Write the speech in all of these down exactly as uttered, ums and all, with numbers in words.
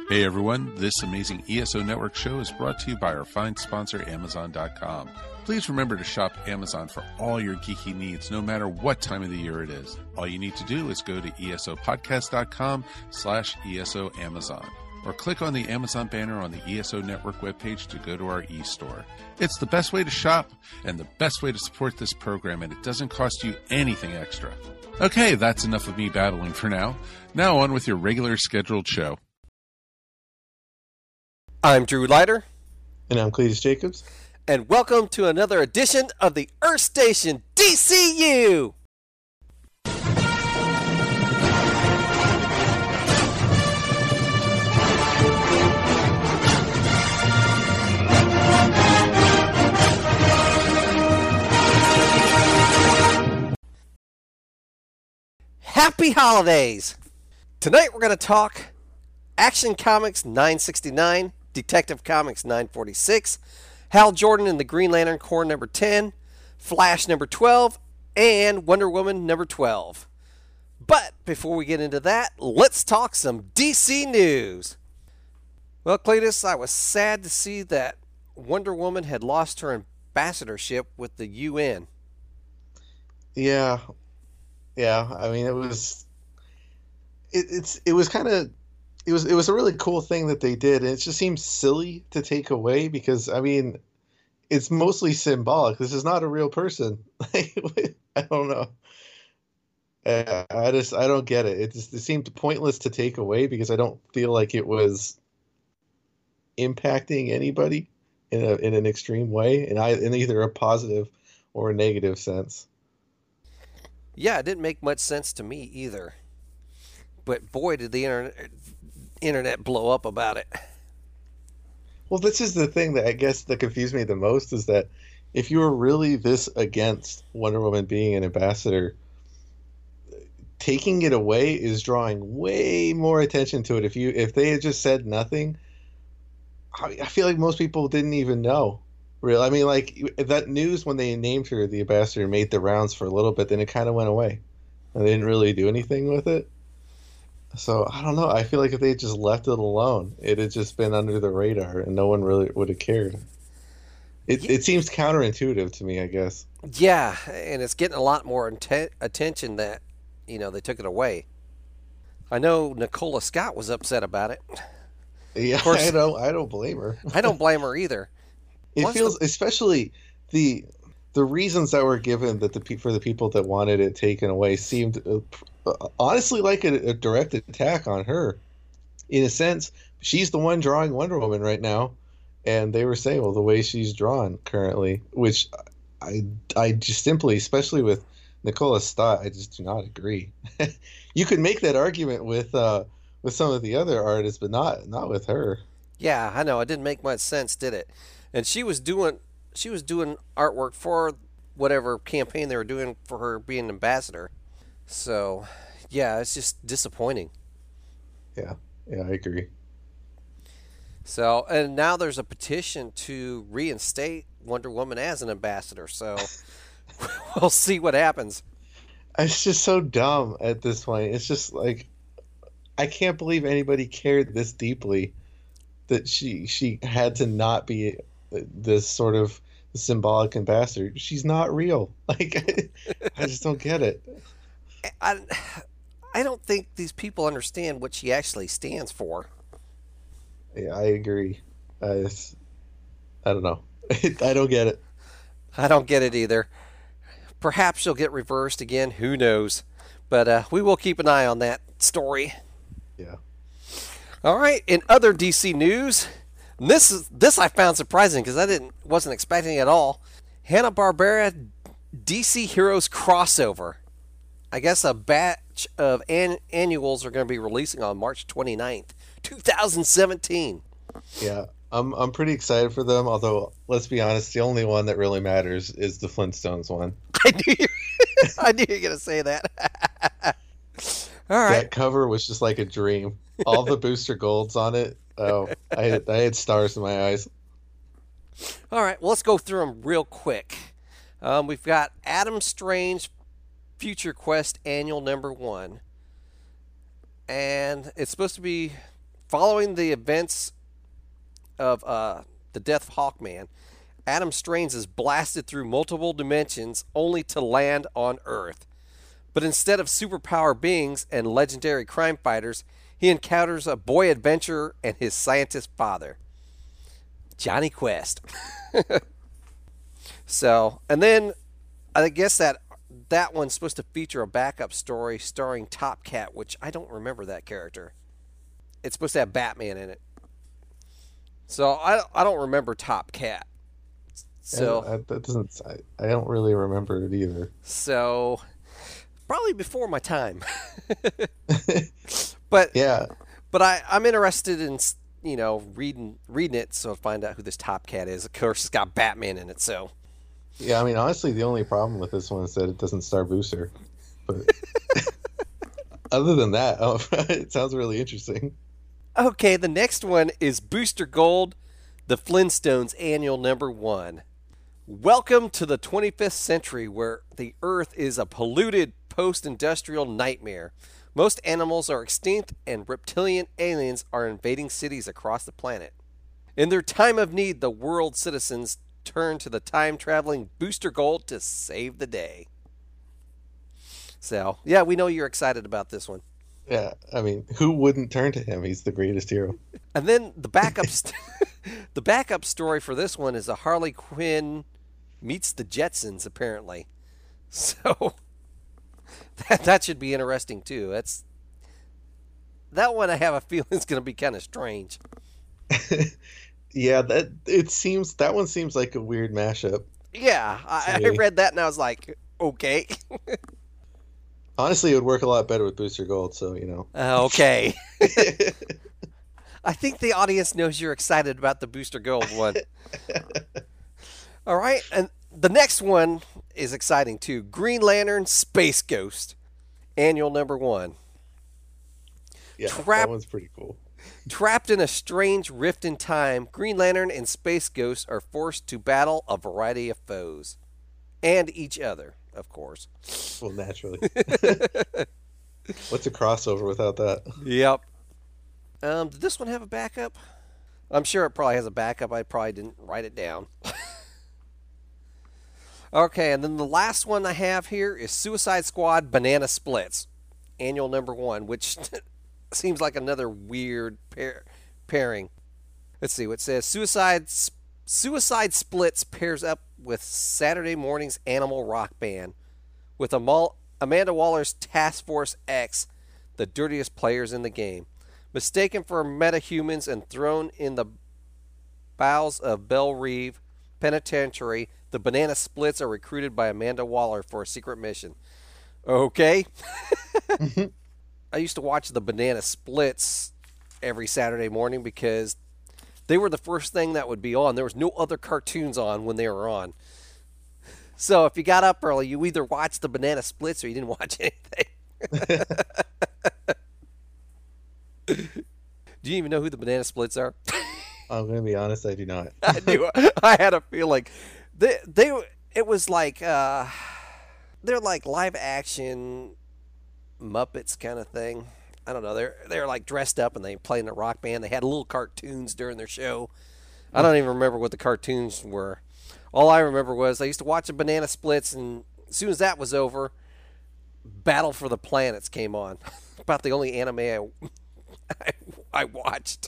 Hey everyone, this amazing E S O Network show is brought to you by our fine sponsor, Amazon dot com. Please remember to shop Amazon for all your geeky needs, no matter what time of the year it is. All you need to do is go to esopodcast.com slash ESOAmazon, or click on the Amazon banner on the E S O Network webpage to go to our e-store. It's the best way to shop and the best way to support this program, and it doesn't cost you anything extra. Okay, that's enough of me babbling for now. Now on with your regular scheduled show. I'm Drew Leiter. And I'm Cletus Jacobs. And welcome to another edition of the Earth Station D C U! Happy holidays! Tonight we're going to talk Action Comics nine sixty-nine, Detective Comics nine forty-six, Hal Jordan and the Green Lantern Corps number ten, Flash number twelve, and Wonder Woman number twelve. But before we get into that, let's talk some D C news. Well, Cletus, I was sad to see that Wonder Woman had lost her ambassadorship with the U N. Yeah. Yeah, I mean, it was it, it's it was kind of It was it was a really cool thing that they did, and it just seems silly to take away because, I mean, it's mostly symbolic. This is not a real person. I don't know. I, I just I don't get it. It just it seemed pointless to take away because I don't feel like it was impacting anybody in a in an extreme way, in I in either a positive or a negative sense. Yeah, it didn't make much sense to me either. But boy, did the internet internet blow up about it. Well, this is the thing that I guess that confused me the most is that if you were really this against Wonder Woman being an ambassador, taking it away is drawing way more attention to it. If you if they had just said nothing, I, I feel like most people didn't even know. Real, I mean, like that news when they named her the ambassador made the rounds for a little bit, then it kind of went away, and they didn't really do anything with it. So, I don't know. I feel like if they had just left it alone, it had just been under the radar and no one really would have cared. It yeah. it seems counterintuitive to me, I guess. Yeah, and it's getting a lot more inten- attention that, you know, they took it away. I know Nicola Scott was upset about it. Yeah, course, I don't I don't blame her. I don't blame her either. It Once feels, the- especially the the reasons that were given that the for the people that wanted it taken away seemed uh, honestly like a, a direct attack on her. In a sense, she's the one drawing Wonder Woman right now, and they were saying, well, the way she's drawn currently, which I I just simply, especially with Nicola Stott, I just do not agree. You could make that argument with uh, with some of the other artists, but not not with her. Yeah, I know. It didn't make much sense, did it? And she was doing she was doing artwork for whatever campaign they were doing for her being an ambassador. So, yeah, it's just disappointing. Yeah, yeah, I agree. So, and now there's a petition to reinstate Wonder Woman as an ambassador. So, we'll see what happens. It's just so dumb at this point. It's just like, I can't believe anybody cared this deeply that she she had to not be this sort of symbolic ambassador. She's not real. Like, I just don't get it. I, I don't think these people understand what she actually stands for. Yeah, I agree. I, just, I don't know. I don't get it. I don't get it either. Perhaps she'll get reversed again. Who knows? But uh, we will keep an eye on that story. Yeah. All right. In other D C news, and this is this I found surprising because I didn't wasn't expecting it at all. Hanna-Barbera D C Heroes crossover. I guess a batch of an- annuals are going to be releasing on March twenty-ninth, twenty seventeen. Yeah, I'm I'm pretty excited for them, although, let's be honest, the only one that really matters is the Flintstones one. I knew you, I knew you were going to say that. All right. That cover was just like a dream. All the booster golds on it. Oh, I had, I had stars in my eyes. All right, well, let's go through them real quick. Um, we've got Adam Strange Future Quest Annual Number One. And it's supposed to be Following the events of uh, the death of Hawkman, Adam Strange is blasted through multiple dimensions only to land on Earth. But instead of superpower beings and legendary crime fighters, he encounters a boy adventurer and his scientist father, Johnny Quest. So, and then I guess that that one's supposed to feature a backup story starring Top Cat, which I don't remember that character. It's supposed to have Batman in it. So I, I don't remember Top Cat. So I, I, that doesn't. I, I don't really remember it either. So probably before my time. But yeah, but I I'm interested in you know reading reading it so I find out who this Top Cat is. Of course, it's got Batman in it. So yeah. I mean, honestly, the only problem with this one is that it doesn't star Booster. But other than that, oh, it sounds really interesting. Okay, the next one is Booster Gold, the Flintstones annual number one. Welcome to the twenty-fifth century where the Earth is a polluted post-industrial nightmare. Most animals are extinct and reptilian aliens are invading cities across the planet. In their time of need, the world's citizens turn to the time-traveling Booster Gold to save the day. So, yeah, we know you're excited about this one. Yeah, I mean, who wouldn't turn to him? He's the greatest hero. And then the backup, st- the backup story for this one is a Harley Quinn meets the Jetsons, apparently. So that that should be interesting too. That's that one. I have a feeling is going to be kind of strange. Yeah, that it seems that one seems like a weird mashup. Yeah, I, I read that and I was like, okay. Honestly, it would work a lot better with Booster Gold, so, you know. Uh, okay. I think the audience knows you're excited about the Booster Gold one. All right, and the next one is exciting too. Green Lantern Space Ghost, annual number one. Yeah, Trap- that one's pretty cool. Trapped in a strange rift in time, Green Lantern and Space Ghost are forced to battle a variety of foes. And each other, of course. Well, naturally. What's a crossover without that? Yep. Um, did this one have a backup? I'm sure it probably has a backup. I probably didn't write it down. Okay, and then the last one I have here is Suicide Squad Banana Splits, annual number one, which seems like another weird pair, pairing. Let's see what it says. Suicide Suicide Splits pairs up with Saturday morning's Animal Rock Band, with Amal- Amanda Waller's Task Force X, the dirtiest players in the game. Mistaken for metahumans and thrown in the bowels of Belle Reve Penitentiary, the Banana Splits are recruited by Amanda Waller for a secret mission. Okay. I used to watch the Banana Splits every Saturday morning because they were the first thing that would be on. There was no other cartoons on when they were on. So if you got up early, you either watched the Banana Splits or you didn't watch anything. Do you even know who the Banana Splits are? I'm going to be honest, I do not. I knew. I had a feeling. They, they, it was like, uh, they're like live action Muppets kind of thing. I don't know. They're they're like dressed up and they play in a rock band. They had little cartoons during their show. I don't even remember what the cartoons were. All I remember was I used to watch the Banana Splits, and as soon as that was over, Battle for the Planets came on. About the only anime I, I, I watched.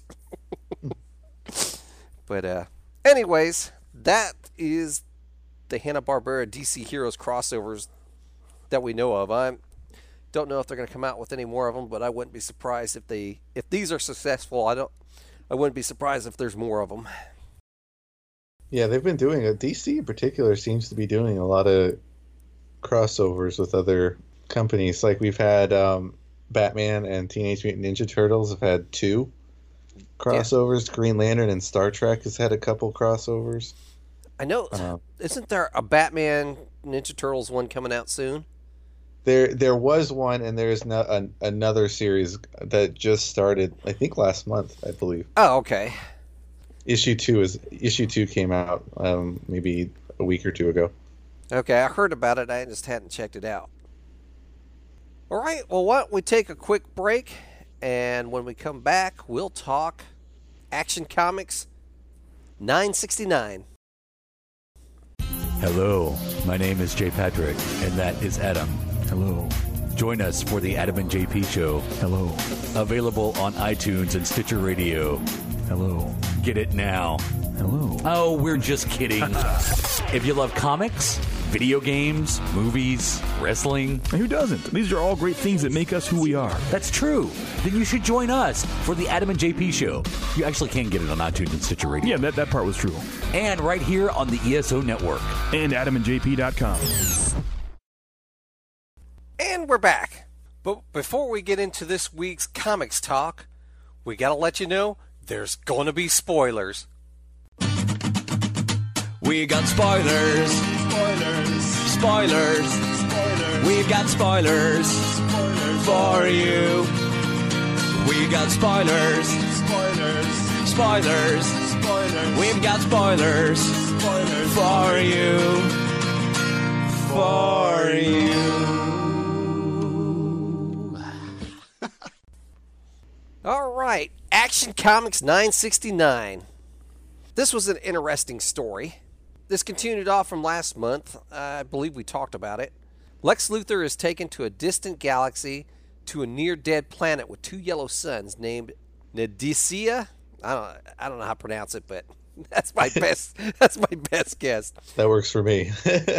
But uh, anyways, that is the Hanna-Barbera D C Heroes crossovers that we know of. I don't know if they're going to come out with any more of them, but I wouldn't be surprised if they if these are successful. I don't. I wouldn't be surprised if there's more of them. Yeah, they've been doing it. D C in particular seems to be doing a lot of crossovers with other companies. Like we've had um, Batman and Teenage Mutant Ninja Turtles have had two crossovers. Yeah. Green Lantern and Star Trek has had a couple crossovers. I know. Uh, Isn't there a Batman Ninja Turtles one coming out soon? There, there was one, and there's no, an, another series that just started. I think last month, I believe. Oh, okay. Issue two is issue two came out um, maybe a week or two ago. Okay, I heard about it. I just hadn't checked it out. All right. Well, why don't we take a quick break, And when we come back, we'll talk Action Comics nine sixty-nine. Hello, my name is Jay Patrick, and that is Adam. Hello. Join us for the Adam and J P Show. Hello. Available on iTunes and Stitcher Radio. Hello. Get it now. Hello. Oh, we're just kidding. If you love comics, video games, movies, wrestling. And who doesn't? These are all great things that make us who we are. That's true. Then you should join us for the Adam and J P Show. You actually can get it on iTunes and Stitcher Radio. Yeah, that, that part was true. And right here on the E S O Network. And adam and j p dot com. And we're back. But before we get into this week's comics talk, we got to let you know there's going to be spoilers. We got spoilers. Spoilers. Spoilers. Spoilers. We've got spoilers. Spoilers for you. We got spoilers. Spoilers. Spoilers. Spoilers. We've got spoilers. Spoilers for you. For you. All right, Action Comics nine sixty-nine. This was an interesting story. This continued off from last month. I believe we talked about it. Lex Luthor is taken to a distant galaxy to a near-dead planet with two yellow suns named Nadesia. I don't, I don't know how to pronounce it, but that's my best. That's my best guess. That works for me.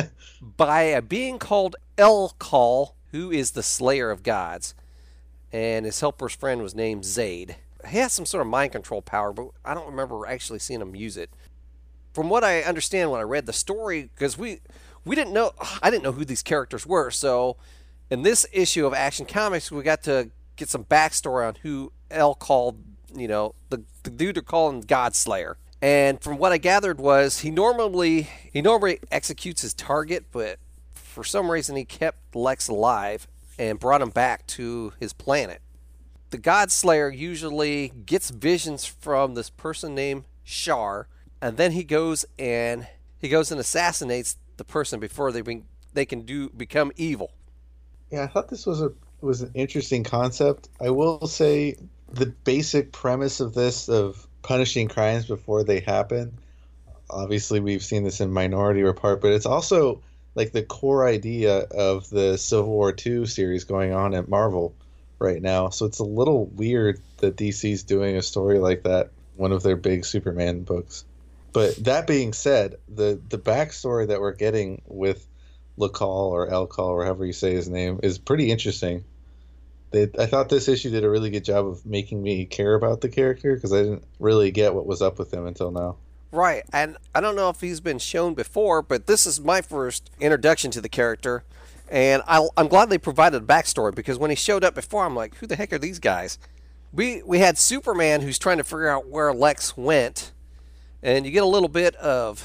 By a being called Elkal, who is the Slayer of Gods, and his helper's friend was named Zaid. He has some sort of mind control power, but I don't remember actually seeing him use it. From what I understand when I read the story, because we we didn't know, I didn't know who these characters were, so in this issue of Action Comics, we got to get some backstory on who El called, you know, the, the dude they're calling Godslayer. And from what I gathered was he normally he normally executes his target, but for some reason he kept Lex alive and brought him back to his planet. The Godslayer usually gets visions from this person named Shar, and then he goes and he goes and assassinates the person before they be, they can do become evil. Yeah, I thought this was a was an interesting concept. I will say the basic premise of this of punishing crimes before they happen. Obviously, we've seen this in Minority Report, but it's also like the core idea of the Civil War two series going on at Marvel right now. So it's a little weird that D C's doing a story like that, one of their big Superman books. But that being said, the, the backstory that we're getting with Lakal or Elkal or however you say his name is pretty interesting. They, I thought this issue did a really good job of making me care about the character because I didn't really get what was up with him until now. Right, and I don't know if he's been shown before, but this is my first introduction to the character, and I'll, I'm glad they provided a backstory because when he showed up before, I'm like, who the heck are these guys? We we had Superman who's trying to figure out where Lex went, and you get a little bit of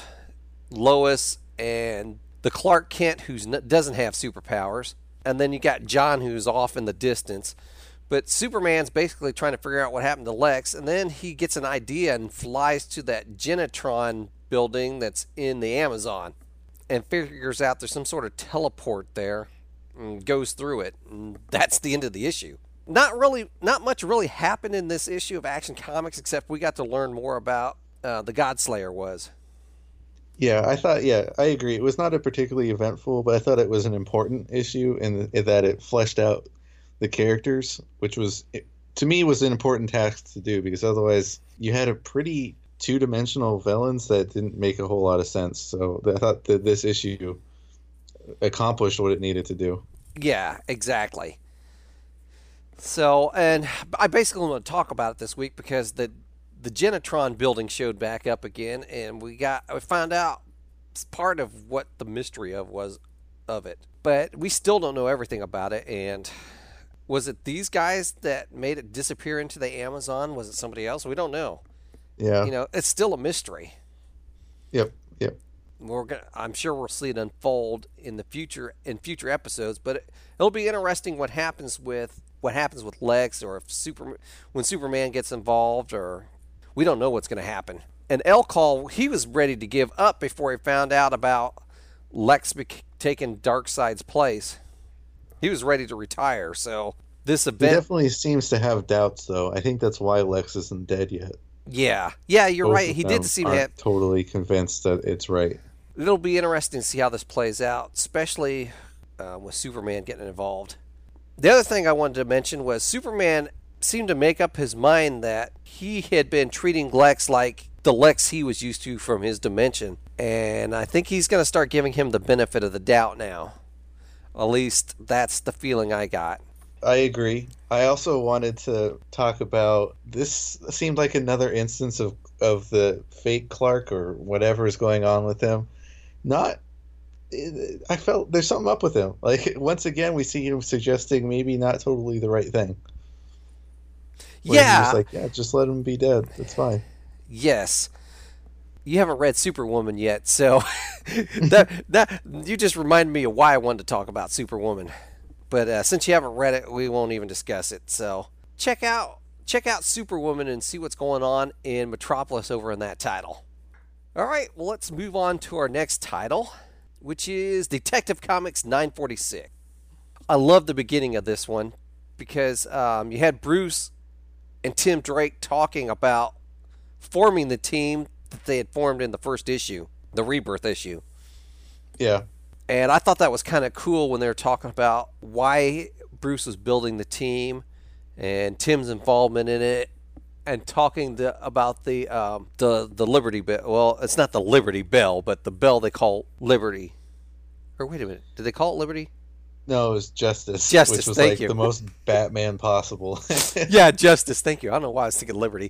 Lois and the Clark Kent who doesn't have superpowers, and then you got John who's off in the distance. But Superman's basically trying to figure out what happened to Lex, and then he gets an idea and flies to that Genetron building that's in the Amazon and figures out there's some sort of teleport there and goes through it. And that's the end of the issue. Not really, not much really happened in this issue of Action Comics except we got to learn more about uh, the Godslayer was. Yeah, I thought, yeah, I agree. It was not a particularly eventful, but I thought it was an important issue in, in that it fleshed out the characters, which was, to me, was an important task to do because otherwise you had a pretty two-dimensional villains that didn't make a whole lot of sense. So I thought that this issue accomplished what it needed to do. Yeah, exactly. So, and I basically want to talk about it this week because the the Genetron building showed back up again, and we got we found out part of what the mystery of was of it, but we still don't know everything about it. And was it these guys that made it disappear into the Amazon? Was it somebody else? We don't know. Yeah, you know, it's still a mystery. Yep, yep. We're gonna, I'm sure we'll see it unfold in the future in future episodes, but it, it'll be interesting what happens with what happens with Lex, or if Super when Superman gets involved, or we don't know what's going to happen. And Elkal, he was ready to give up before he found out about Lex bec- taking Darkseid's place. He was ready to retire. So this He event. definitely seems to have doubts, though. I think that's why Lex isn't dead yet. Yeah, yeah, you're Both right. of He them did seem to aren't have. totally convinced that it's right. It'll be interesting to see how this plays out, especially uh, with Superman getting involved. The other thing I wanted to mention was Superman seemed to make up his mind that he had been treating Lex like the Lex he was used to from his dimension. And I think he's going to start giving him the benefit of the doubt now. At least that's the feeling I got. I agree. I also wanted to talk about this. Seemed like another instance of, of the fake Clark or whatever is going on with him. Not, I felt there's something up with him. Like, once again, we see him suggesting maybe not totally the right thing. Where Yeah. he's just like, yeah, just let him be dead. It's fine. Yes. You haven't read Superwoman yet, so that that you just reminded me of why I wanted to talk about Superwoman. But uh, since you haven't read it, we won't even discuss it. So check out check out Superwoman and see what's going on in Metropolis over in that title. All right, well, let's move on to our next title, which is Detective Comics nine forty-six. I love the beginning of this one because um, you had Bruce and Tim Drake talking about forming the team that they had formed in the first issue, the Rebirth issue. Yeah. And I thought that was kind of cool when they were talking about why Bruce was building the team and Tim's involvement in it, and talking the, about the um, the the Liberty Bell. Well, it's not the Liberty Bell, but the bell they call Liberty. Or wait a minute, did they call it Liberty? No, it was Justice. Justice, Which was thank like you. the most Batman possible. Yeah, Justice. Thank you. I don't know why I was thinking Liberty.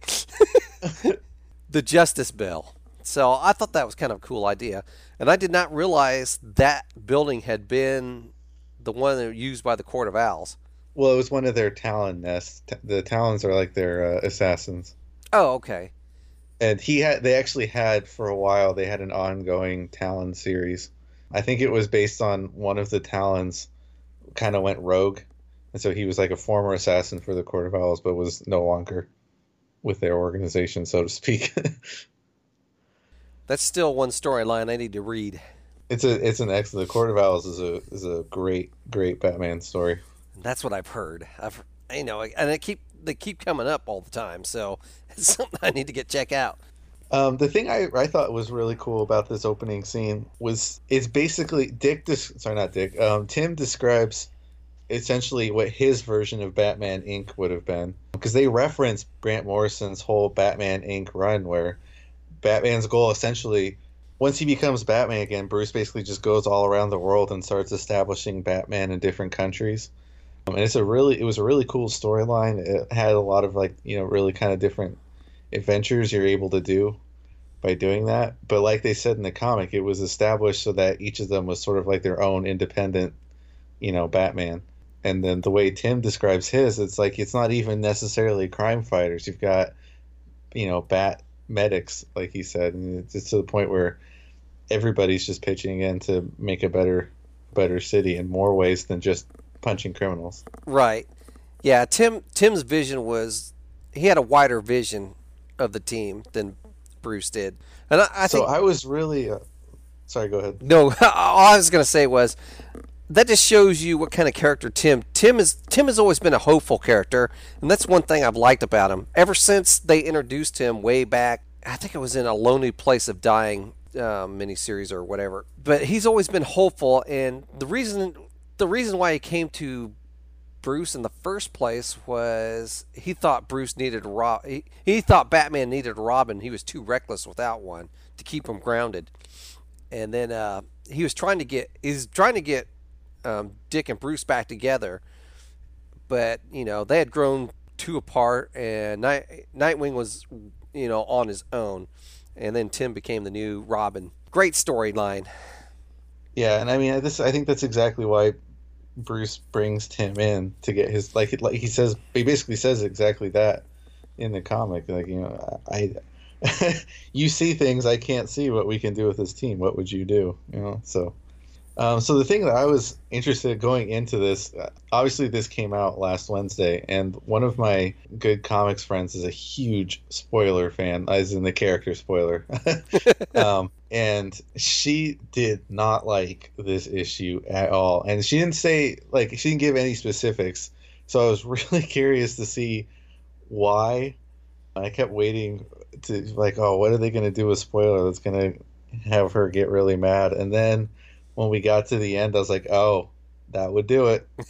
The Justice Bell. So I thought that was kind of a cool idea. And I did not realize that building had been the one that was used by the Court of Owls. Well, it was one of their Talon nests. T- The Talons are like their uh, assassins. Oh, okay. And he had, they actually had for a while, they had an ongoing Talon series. I think it was based on one of the Talons kind of went rogue. And so he was like a former assassin for the Court of Owls, but was no longer with their organization, so to speak. That's still one storyline I need to read. It's a it's an excellent. The Court of Owls is a is a great great Batman story. That's what I've heard. I've you know, and it keep they keep coming up all the time, so it's something I need to get check out. Um, the thing I, I thought was really cool about this opening scene was it's basically Dick. Des- sorry, not Dick. Um, Tim describes essentially what his version of Batman Incorporated would have been, because they reference Grant Morrison's whole Batman Incorporated run, where Batman's goal essentially, once he becomes Batman again, Bruce basically just goes all around the world and starts establishing Batman in different countries. Um, and it's a really, it was a really cool storyline. It had a lot of like, you know, really kind of different adventures you're able to do by doing that. But like they said in the comic, it was established so that each of them was sort of like their own independent, you know, Batman. And then the way Tim describes his, it's like it's not even necessarily crime fighters. You've got, you know, bat medics, like he said, and it's just to the point where everybody's just pitching in to make a better, better city in more ways than just punching criminals. Right. Yeah, Tim Tim's vision was he had a wider vision of the team than Bruce did. And I, I so think I was really uh, sorry, go ahead. No, all I was going to say was that just shows you what kind of character Tim Tim is Tim has always been a hopeful character, and that's one thing I've liked about him. Ever since they introduced him way back, I think it was in A Lonely Place of Dying uh, miniseries or whatever. But he's always been hopeful, and the reason the reason why he came to Bruce in the first place was he thought Bruce needed a Rob. He, he thought Batman needed a Robin. He was too reckless without one to keep him grounded. And then uh, he was trying to get he's trying to get um, Dick and Bruce back together, but you know they had grown too apart, and Night, Nightwing was you know on his own, and then Tim became the new Robin. Great storyline. Yeah, and I mean, this I think that's exactly why Bruce brings Tim in to get his like like he says he basically says exactly that in the comic. Like, you know, I you see things I can't see. What we can do with this team? What would you do? You know, so. Um, so the thing that I was interested in going into this, uh, obviously this came out last Wednesday, and one of my good comics friends is a huge spoiler fan, as in the character spoiler. um, and she did not like this issue at all. And she didn't say, like, she didn't give any specifics, So I was really curious to see why. I kept waiting to like, oh, what are they going to do with Spoiler that's going to have her get really mad? And then when we got to the end, I was like, oh, that would do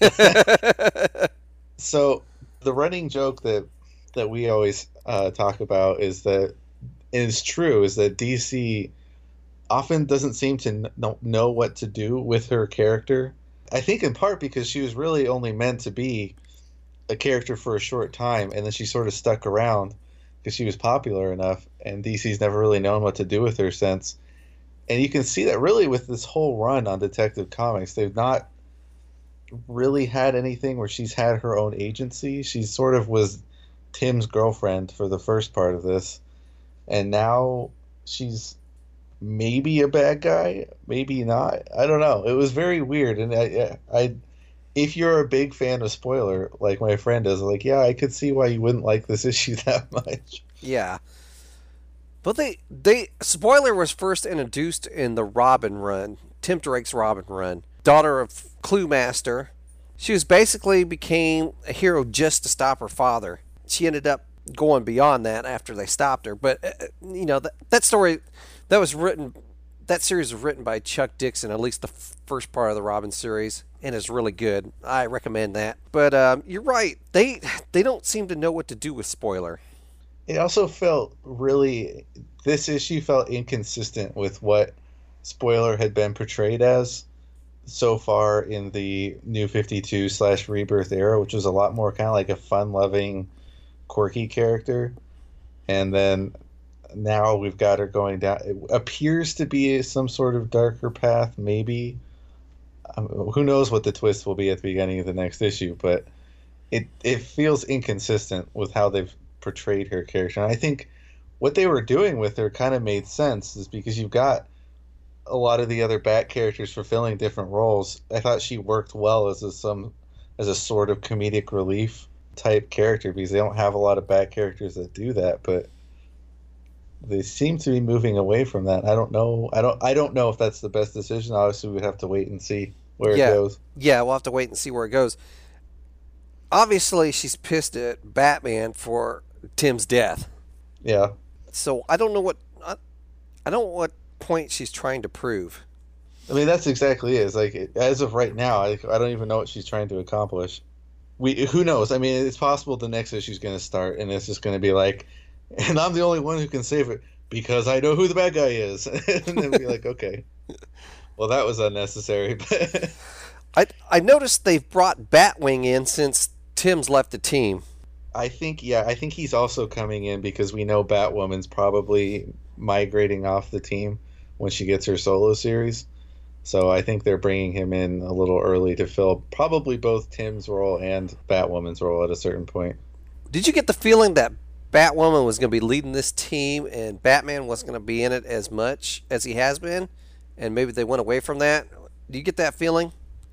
it. So the running joke that that we always uh, talk about is that, and it's true, is that D C often doesn't seem to n- know what to do with her character. I think in part because she was really only meant to be a character for a short time, and then she sort of stuck around because she was popular enough, and D C's never really known what to do with her since. And you can see that really with this whole run on Detective Comics. They've not really had anything where she's had her own agency. She sort of was Tim's girlfriend for the first part of this, and now she's maybe a bad guy, maybe not. I don't know. It was very weird, and I, I, if you're a big fan of Spoiler, like my friend is, like, yeah, I could see why you wouldn't like this issue that much. Yeah. But they, they Spoiler was first introduced in the Robin run, Tim Drake's Robin run. Daughter of Clue Master. She was basically became a hero just to stop her father. She ended up going beyond that after they stopped her. But, uh, you know, that, that story, that was written, that series was written by Chuck Dixon, at least the f- first part of the Robin series, and is really good. I recommend that. But um, you're right. They, they don't seem to know what to do with Spoiler. It also felt really, this issue felt inconsistent with what Spoiler had been portrayed as so far in the New fifty-two slash Rebirth era, which was a lot more kind of like a fun-loving, quirky character. And then now we've got her going down. It appears to be some sort of darker path, maybe. Um, who knows what the twist will be at the beginning of the next issue, but it it feels inconsistent with how they've portrayed her character. And I think what they were doing with her kind of made sense, is because you've got a lot of the other Bat characters fulfilling different roles. I thought she worked well as a some as a sort of comedic relief type character, because they don't have a lot of Bat characters that do that, but they seem to be moving away from that. I don't know. I don't. I don't know if that's the best decision. Obviously, we'd have to wait and see where yeah. it goes. Yeah, we'll have to wait and see where it goes. Obviously, she's pissed at Batman for Tim's death. Yeah. So I don't know what I, I don't know what point she's trying to prove. I mean, that's exactly it. It's like, as of right now, I, I don't even know what she's trying to accomplish. We who knows? I mean, it's possible the next issue's going to start, and it's just going to be like, and I'm the only one who can save it because I know who the bad guy is, and then be like, okay, well, that was unnecessary. But I I noticed they've brought Batwing in since Tim's left the team. I think, yeah, I think he's also coming in because we know Batwoman's probably migrating off the team when she gets her solo series. So I think they're bringing him in a little early to fill probably both Tim's role and Batwoman's role at a certain point. Did you get the feeling that Batwoman was going to be leading this team and Batman wasn't going to be in it as much as he has been, and maybe they went away from that? Do you get that feeling?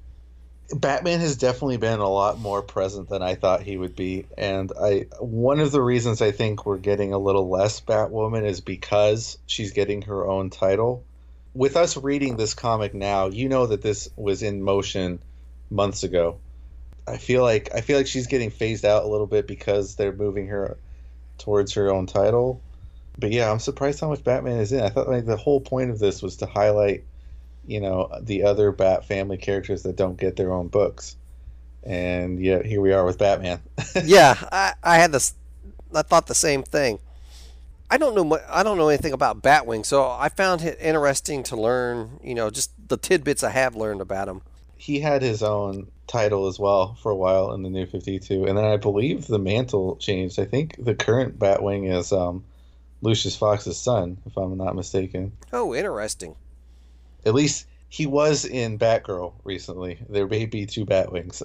Batman has definitely been a lot more present than I thought he would be, and I one of the reasons I think we're getting a little less Batwoman is because she's getting her own title. With us reading this comic now, you know that this was in motion months ago. I feel like I feel like she's getting phased out a little bit because they're moving her towards her own title. But yeah, I'm surprised how much Batman is in. I thought like the whole point of this was to highlight, you know, the other Bat family characters that don't get their own books. And yeah, here we are with Batman. Yeah, I, I had this. I thought the same thing. I don't know. I don't know anything about Batwing, so I found it interesting to learn. You know, just the tidbits I have learned about him. He had his own title as well for a while in the New fifty-two, and then I believe the mantle changed. I think the current Batwing is um, Lucius Fox's son, if I'm not mistaken. Oh, interesting. At least he was in Batgirl recently. There may be two Batwings.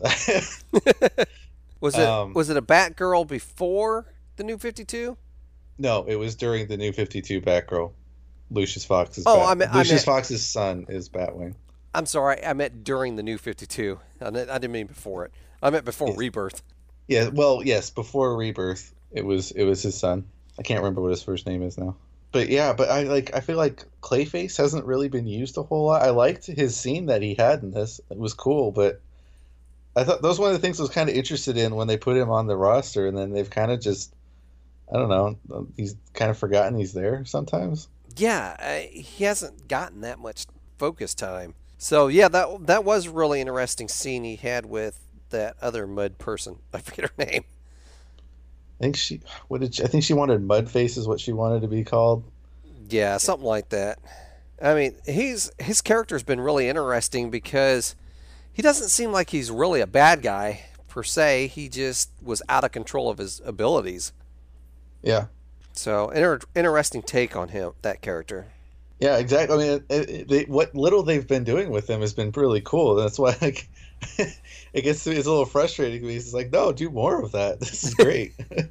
was it um, was it a Batgirl before the New fifty-two? No, it was during the New fifty-two Batgirl. Lucius Fox's oh, Bat- I meant, Lucius I meant, Fox's son is Batwing. I'm sorry, I meant during the New fifty-two. I didn't mean before it. I meant before yes. Rebirth. Yeah, well, yes, before Rebirth, it was it was his son. I can't remember what his first name is now. But yeah, but I like I feel like Clayface hasn't really been used a whole lot. I liked his scene that he had in this. It was cool, but I thought that was one of the things I was kind of interested in when they put him on the roster, and then they've kind of just, I don't know, he's kind of forgotten he's there sometimes. Yeah, uh, he hasn't gotten that much focus time. So yeah, that that was a really interesting scene he had with that other mud person. I forget her name. I think she, what did she, I think she wanted Mudface is what she wanted to be called. Yeah, something like that. I mean, he's his character's been really interesting because he doesn't seem like he's really a bad guy per se. He just was out of control of his abilities. Yeah. So inter- interesting take on him, that character. Yeah, exactly. I mean, it, it, they, what little they've been doing with him has been really cool. That's why, like, I guess it's a little frustrating. He's like, no, do more of that. This is great.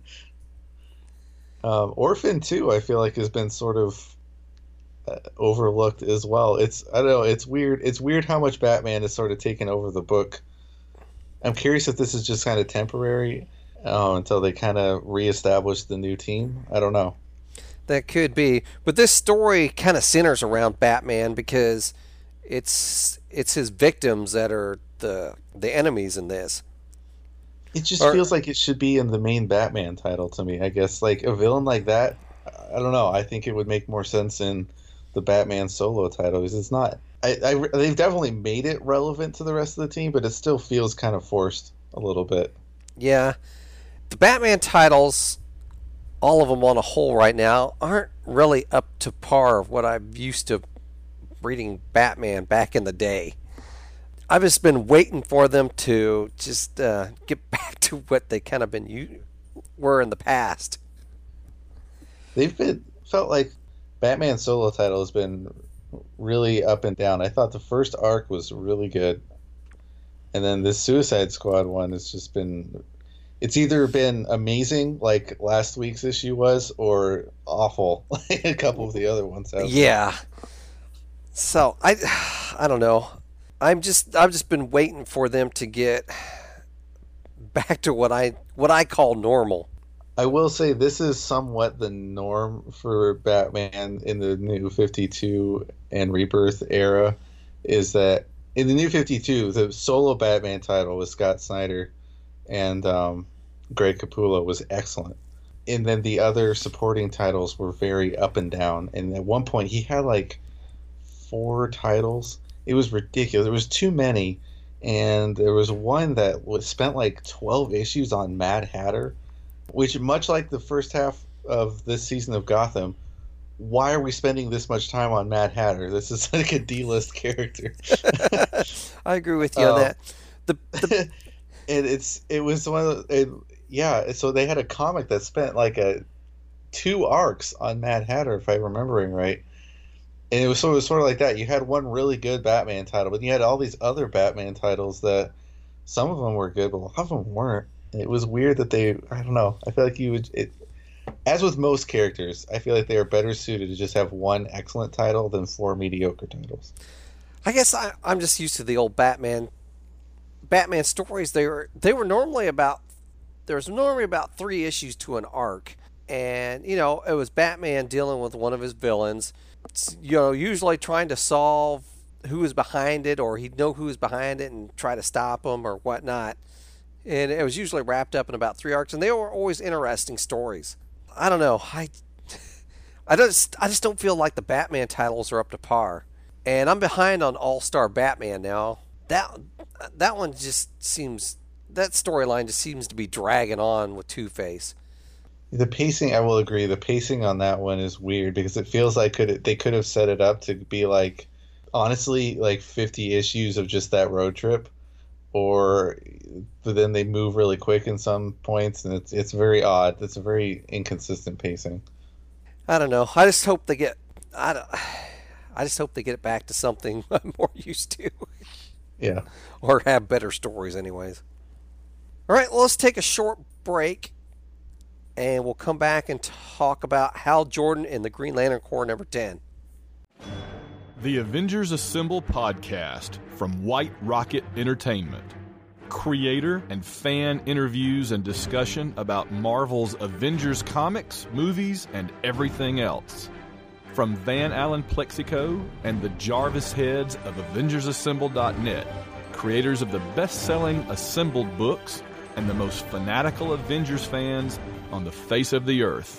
um, Orphan too, I feel like has been sort of uh, overlooked as well. It's I don't know. It's weird. It's weird how much Batman has sort of taken over the book. I'm curious if this is just kind of temporary uh, until they kind of reestablish the new team. I don't know. That could be, but this story kind of centers around Batman because it's it's his victims that are the the enemies in this. It just or, feels like it should be in the main Batman title to me. I guess like a villain like that. I don't know. I think it would make more sense in the Batman solo title because it's not. I, I they've definitely made it relevant to the rest of the team, but it still feels kind of forced a little bit. Yeah, the Batman titles, all of them on a whole right now, aren't really up to par of what I'm used to reading Batman back in the day. I've just been waiting for them to just uh, get back to what they kind of been u- were in the past. They've been felt like Batman solo title has been really up and down. I thought the first arc was really good, and then this Suicide Squad one has just been. It's either been amazing, like last week's issue was, or awful, like a couple of the other ones have. Yeah. So I, I don't know. I'm just I've just been waiting for them to get back to what I what I call normal. I will say this is somewhat the norm for Batman in the New fifty-two and Rebirth era. Is that in the New fifty-two, the solo Batman title was Scott Snyder and um, Greg Capullo was excellent. And then the other supporting titles were very up and down. And at one point, he had like four titles. It was ridiculous. There was too many. And there was one that was spent like twelve issues on Mad Hatter, which, much like the first half of this season of Gotham, why are we spending this much time on Mad Hatter? This is like a D-list character. I agree with you on um, that. The, the... and it's it was one of the, it, yeah. So they had a comic that spent like a two arcs on Mad Hatter, if I'm remembering right. And it was sort of, it was sort of like that. You had one really good Batman title, but you had all these other Batman titles that some of them were good, but a lot of them weren't. And it was weird that they. I don't know. I feel like you would. It, as with most characters, I feel like they are better suited to just have one excellent title than four mediocre titles. I guess I, I'm just used to the old Batman. Batman stories. They were they were normally about. There was normally about three issues to an arc, and you know it was Batman dealing with one of his villains. You know, usually trying to solve who was behind it, or he'd know who was behind it and try to stop him or whatnot. And it was usually wrapped up in about three arcs, and they were always interesting stories. I don't know. I, I just, I just don't feel like the Batman titles are up to par, and I'm behind on All-Star Batman now. That, that one just seems, that storyline just seems to be dragging on with Two-Face. The pacing, I will agree. The pacing on that one is weird because it feels like could they could have set it up to be like, honestly, like fifty issues of just that road trip, or but then they move really quick in some points, and it's it's very odd. It's a very inconsistent pacing. I don't know. I just hope they get. I don't. I just hope they get it back to something I'm more used to. Yeah. Or have better stories, anyways. All right, well, let's take a short break. And we'll come back and talk about Hal Jordan in the Green Lantern Corps number ten. The Avengers Assemble podcast from White Rocket Entertainment. Creator and fan interviews and discussion about Marvel's Avengers comics, movies, and everything else. From Van Allen Plexico and the Jarvis heads of Avengers Assemble dot net creators of the best-selling Assembled books and the most fanatical Avengers fans on the face of the earth.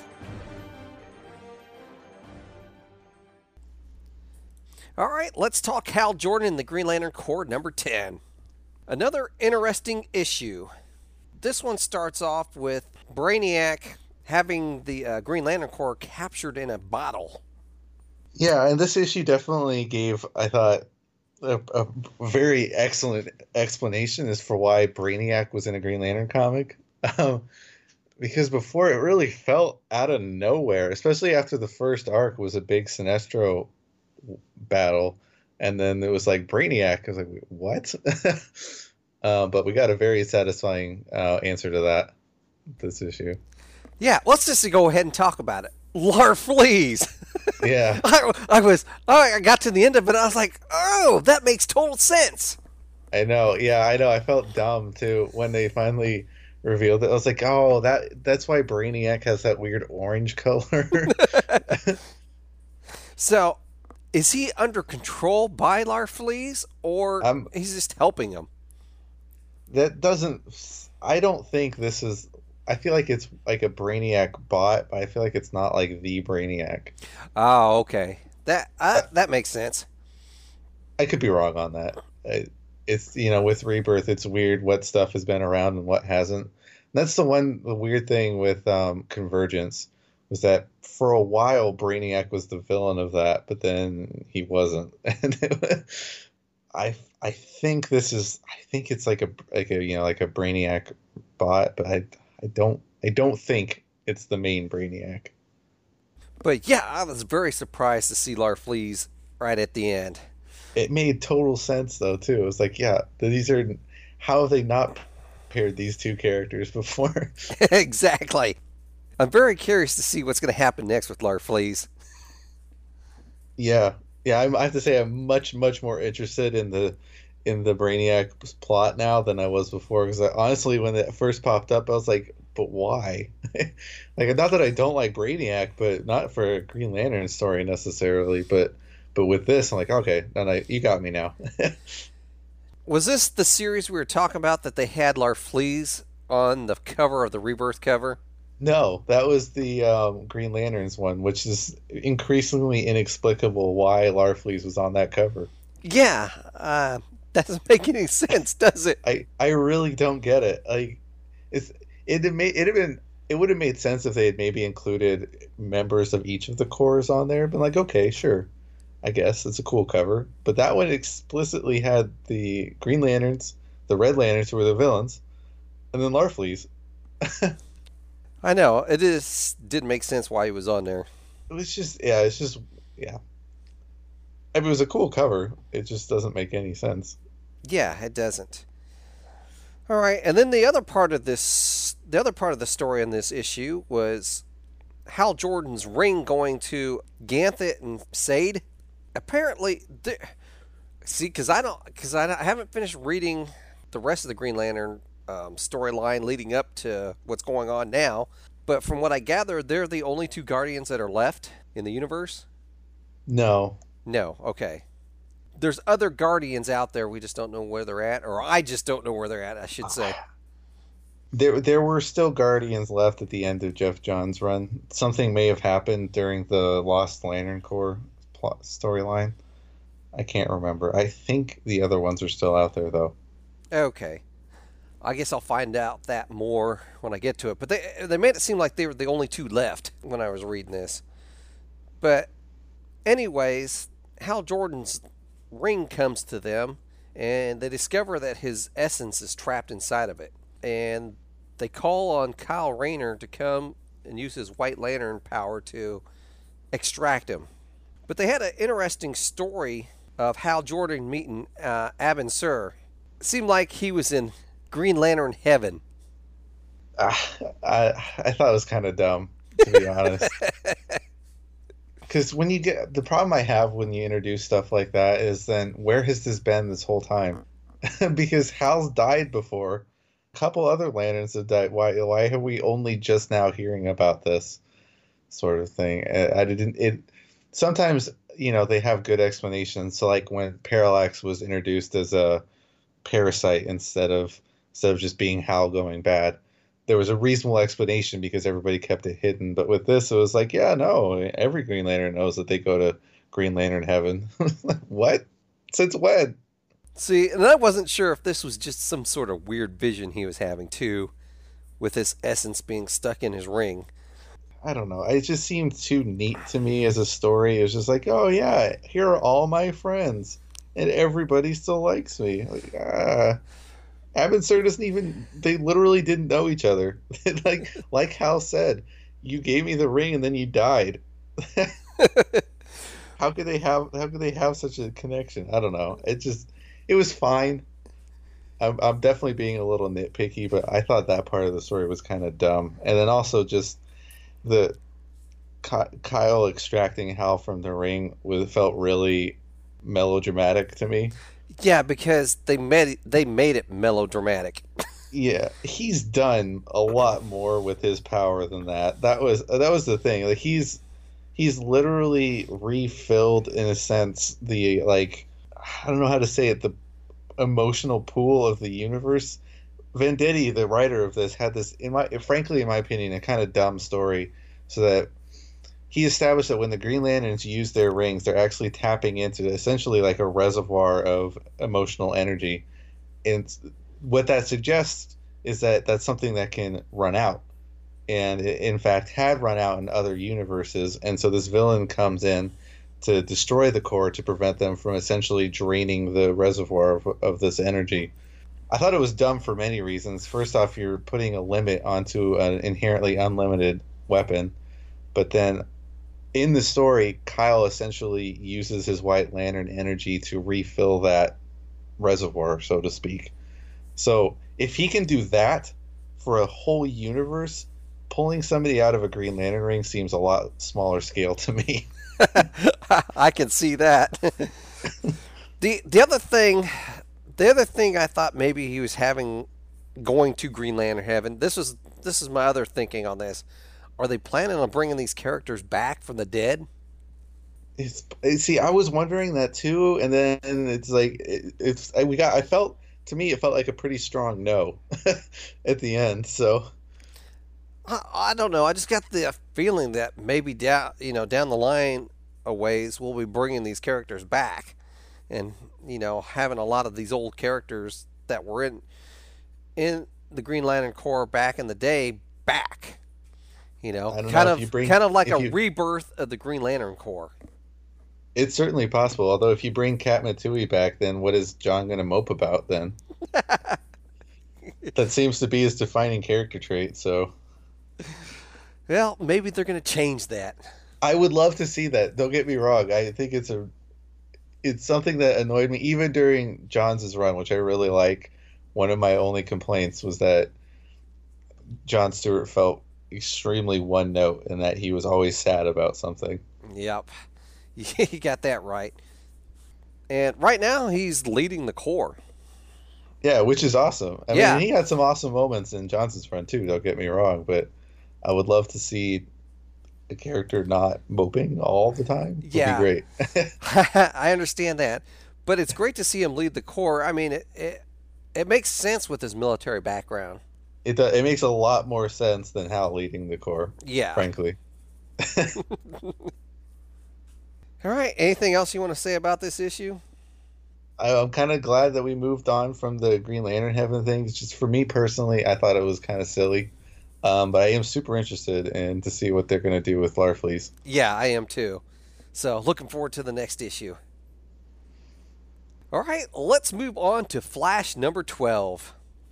All right, let's talk Hal Jordan and the Green Lantern Corps number ten. Another interesting issue. This one starts off with Brainiac having the uh, Green Lantern Corps captured in a bottle. Yeah, and this issue definitely gave, I thought, a, a very excellent explanation as for why Brainiac was in a Green Lantern comic. Um, because before it really felt out of nowhere, especially after the first arc was a big Sinestro battle, and then it was like Brainiac. I was like, what? uh, but we got a very satisfying uh, answer to that, this issue. Yeah, let's just go ahead and talk about it. Larfleeze. Yeah. I, I was, oh, I got to the end of it. I was like, oh, that makes total sense. I know. Yeah, I know. I felt dumb too when they finally revealed it. I was like, oh, that that's why Brainiac has that weird orange color. So, is he under control by Larfleeze, or um, he's just helping him? That doesn't. I don't think this is. I feel like it's like a Brainiac bot, but I feel like it's not like the Brainiac. Oh, okay. That uh, that makes sense. I could be wrong on that. It's, you know, with Rebirth, it's weird what stuff has been around and what hasn't. And that's the one the weird thing with um, Convergence was that for a while Brainiac was the villain of that, but then he wasn't. And it, I I think this is I think it's like a like a you know like a Brainiac bot, but I. I don't I don't think it's the main Brainiac. But yeah, I was very surprised to see Larfleeze right at the end. It made total sense though too. It was like, yeah, these are how have they not paired these two characters before? Exactly. I'm very curious to see what's going to happen next with Larfleeze. Yeah. Yeah, I'm, I have to say I'm much much more interested in the in the Brainiac plot now than I was before, because honestly, when it first popped up, I was like, but why? Like, not that I don't like Brainiac, but not for a Green Lantern story necessarily, but but with this, I'm like, okay, no, no, you got me now. Was this the series we were talking about that they had Larfleeze on the cover of the Rebirth cover? No, that was the um, Green Lanterns one, which is increasingly inexplicable why Larfleeze was on that cover. Yeah, uh, doesn't make any sense, does it? I, I really don't get it. Like, it's it had made it had been it would have made sense if they had maybe included members of each of the corps on there. Been like, okay, sure, I guess it's a cool cover. But that one explicitly had the Green Lanterns, the Red Lanterns who were the villains, and then Larfleeze. I know it is didn't make sense why he was on there. It was just yeah, it's just yeah. I mean, it was a cool cover. It just doesn't make any sense. Yeah, it doesn't. All right, and then the other part of this, the other part of the story in this issue was Hal Jordan's ring going to Ganthet and Sade. Apparently, see, because I don't, because I haven't finished reading the rest of the Green Lantern um, storyline leading up to what's going on now. But from what I gather, they're the only two Guardians that are left in the universe. No. No. Okay. There's other Guardians out there. We just don't know where they're at, or I just don't know where they're at, I should say. There, there were still Guardians left at the end of Jeff Johns' run. Something may have happened during the Lost Lantern Corps plot storyline. I can't remember. I think the other ones are still out there, though. Okay. I guess I'll find out that more when I get to it. But they they made it seem like they were the only two left when I was reading this. But anyways, Hal Jordan's ring comes to them, and they discover that his essence is trapped inside of it. And they call on Kyle Rayner to come and use his White Lantern power to extract him. But they had an interesting story of Hal Jordan meeting uh, Abin Sur. It seemed like he was in Green Lantern heaven. Uh, I I thought it was kind of dumb, to be honest. Because when you get the problem I have when you introduce stuff like that is then where has this been this whole time? Because Hal's died before, a couple other Lanterns have died. Why why are we only just now hearing about this sort of thing? I, I didn't. It sometimes you know they have good explanations. So like when Parallax was introduced as a parasite instead of instead of just being Hal going bad. There was a reasonable explanation because everybody kept it hidden. But with this, it was like, yeah, no, every Green Lantern knows that they go to Green Lantern heaven. What? Since when? See, and I wasn't sure if this was just some sort of weird vision he was having, too, with this essence being stuck in his ring. I don't know. It just seemed too neat to me as a story. It was just like, oh, yeah, here are all my friends, and everybody still likes me. Like, ah. Abin doesn't even, they literally didn't know each other. like like Hal said, you gave me the ring and then you died. how could they have how could they have such a connection? I don't know. It just it was fine. I'm I'm definitely being a little nitpicky, but I thought that part of the story was kind of dumb. And then also just the Kyle extracting Hal from the ring was felt really melodramatic to me. Yeah, because they made it, they made it melodramatic. Yeah, he's done a lot more with his power than that. That was that was the thing. Like he's he's literally refilled in a sense the like I don't know how to say it the emotional pool of the universe. Venditti, the writer of this, had this in my frankly in my opinion a kind of dumb story, so that he established that when the Green Lanterns use their rings, they're actually tapping into essentially like a reservoir of emotional energy. And what that suggests is that that's something that can run out. And it, in fact, had run out in other universes. And so this villain comes in to destroy the core to prevent them from essentially draining the reservoir of, of this energy. I thought it was dumb for many reasons. First off, you're putting a limit onto an inherently unlimited weapon. But then in the story, Kyle essentially uses his White Lantern energy to refill that reservoir, so to speak. So if he can do that for a whole universe, pulling somebody out of a Green Lantern ring seems a lot smaller scale to me. I can see that. the the other thing, the other thing I thought maybe he was having going to Green Lantern heaven. This was this is my other thinking on this. Are they planning on bringing these characters back from the dead? It's, see, I was wondering that too, and then it's like it, it's we got. I felt to me it felt like a pretty strong no at the end. So I, I don't know. I just got the feeling that maybe down you know down the line a ways we'll be bringing these characters back, and you know having a lot of these old characters that were in in the Green Lantern Corps back in the day back. You know, kind know of bring, kind of like a you, rebirth of the Green Lantern Corps. It's certainly possible. Although if you bring Katma Tui back, then what is John going to mope about then? That seems to be his defining character trait. So, well, maybe they're going to change that. I would love to see that. Don't get me wrong. I think it's a it's something that annoyed me even during John's run, which I really like. One of my only complaints was that John Stewart felt extremely one note and that he was always sad about something. Yep. You got that right. And right now he's leading the Corps. Yeah, which is awesome. I yeah. mean, he had some awesome moments in Johnson's run too, don't get me wrong, but I would love to see a character not moping all the time. Would yeah. be great. I understand that. But it's great to see him lead the Corps. I mean, it, it, it makes sense with his military background. It does, it makes a lot more sense than Hal leading the Corps. Yeah. Frankly. All right. Anything else you want to say about this issue? I, I'm kind of glad that we moved on from the Green Lantern Heaven thing. Just for me personally, I thought it was kind of silly. Um, but I am super interested in to see what they're going to do with Larfleeze. Yeah, I am too. So looking forward to the next issue. All right. Let's move on to Flash number twelve.